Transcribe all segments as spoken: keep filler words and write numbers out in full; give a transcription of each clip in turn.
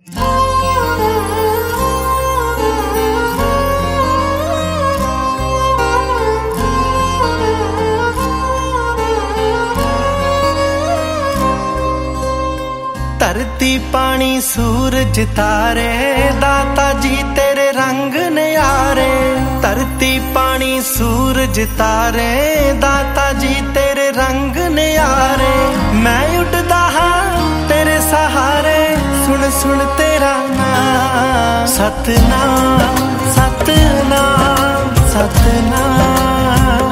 धरती पानी सूरज तारे दाता जी तेरे रंग न्यारे। धरती पानी सूरज तारे दाता जी तेरे रंग न्यारे। मैं उड़दा हाँ तेरे सहारे सुन सुन तेरा नाम। सतनाम सतनाम सतनाम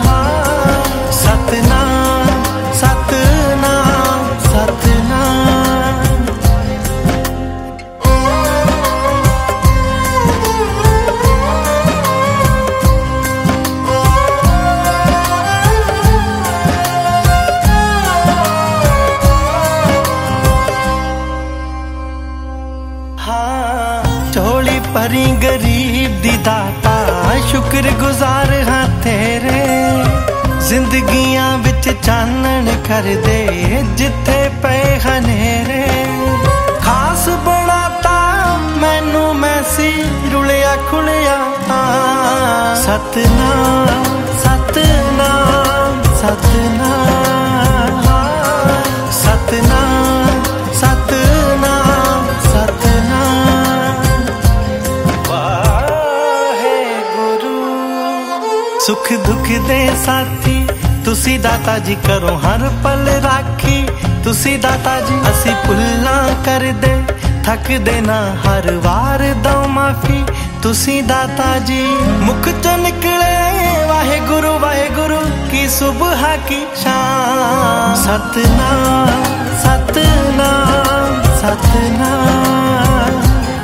सतनाम सतनाम सतनाम। झोली भरी गरीब दी दाता शुक्र गुजार हाँ तेरे। जिंदगियां विच चानण कर दे जिथे पे हनेरे। खास बनाता मैनू मैसी रुलिया खुलिया। सतनाम सतनाम सतनाम सतनाम सतनाम सतनाम। वाहे गुरु सुख दुख दे साथी तुसी दाता जी करो हर पल राखी। तुसी दाता जी असी भुल्लां कर दे थक देना हर वार दो माफी। तुसी दाता जी मुख चो निकले वाहे गुरु वाहे गुरु की सुबह की शाम। सतनाम सतनाम सतनाम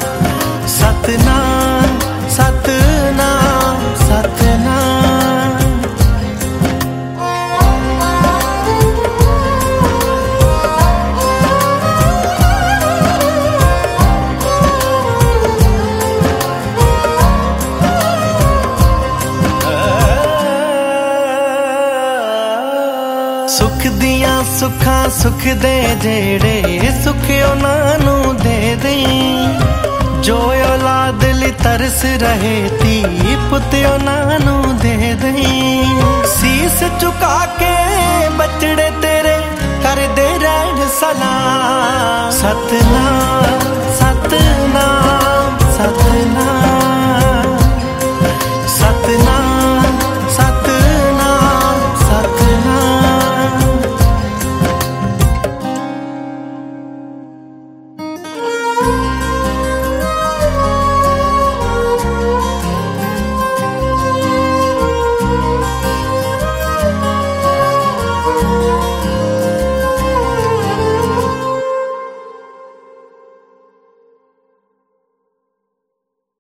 सतनाम सतनाम सतनाम। सुख दिया सुखा सुख दे जेड़े सुख उन्हां नूं दे दई। जो औलाद लई तरस रहे धी पुत उन्हां नूं दे दई। सीस झुका के बचड़े तेरे कर दे रहन सलाम। सतनाम